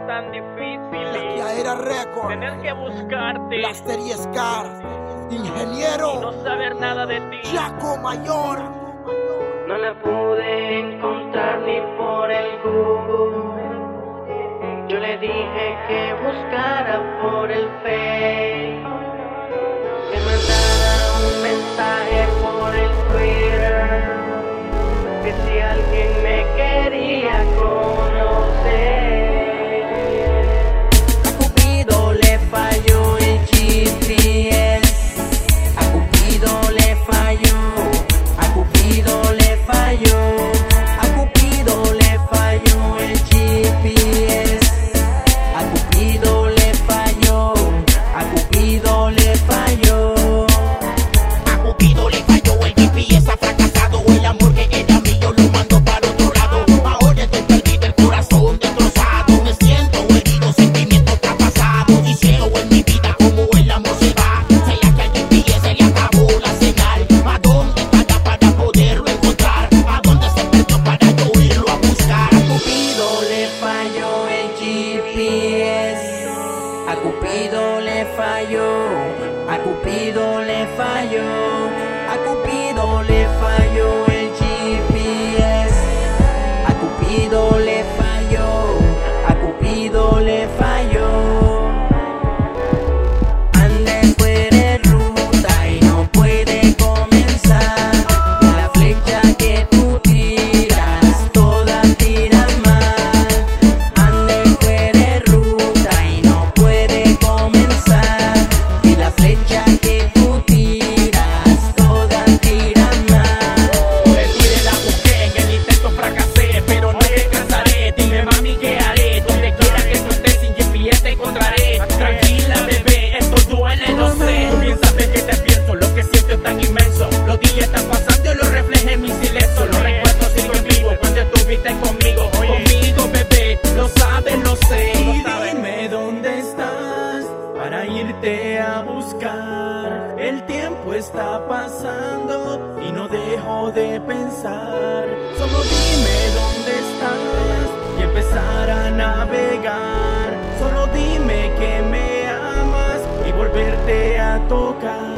tan difícil. Ya era récord. Tener que buscarte. Blaster y Scar. Ingeniero. Y no saber nada de ti. Jaco Mayor. No la pude encontrar ni por el Google. Yo le dije que buscara por el Face. Que mandara un mensaje por el Twitter. Que si alguien me quería conocer. A Cupido le falló el GPS. A Cupido le falló. A Cupido le falló. A Cupido le falló el GPS. A Cupido le falló. A Cupido le falló. A Cupido le falló el GPS, ha fracasado el amor que era mío, lo mando para otro lado. Ahora estoy perdido, el corazón destrozado. Me siento herido, sentimiento traspasado. Y ciego en mi vida como el amor se va. ¿Será que al GPS le acabó la señal? ¿A dónde está para poderlo encontrar? ¿A dónde se perdió para yo irlo a buscar? A Cupido le falló el GPS. A Cupido le falló. A Cupido le falló. A Cupido le falló el GPS. A Cupido le falló. A Cupido le falló. Anda fuera de ruta y no puede comenzar. La flecha que tú tiras, todas tiran mal. Anda fuera de ruta y no puede comenzar. Y la flecha que tú tiras, todas tiran mal. Por el Twitter la busqué, en el intento fracasé, pero no descansaré. Dime mami qué haré, donde quiera que tú estés sin GPS te encontraré. Tranquila bebé, esto duele, lo sé. Tú bien sabes que te pienso, lo que siento es tan inmenso. Los días están pasando y lo refleje en mi silencio. Los recuerdos siguen vivos cuando estuviste conmigo. Conmigo bebé, lo sabes, lo sé. Y dime dónde estás para irte a buscar. El tiempo está pasando y no dejo de pensar. Solo dime dónde estás y empezar a navegar. Solo dime que me amas y volverte a tocar.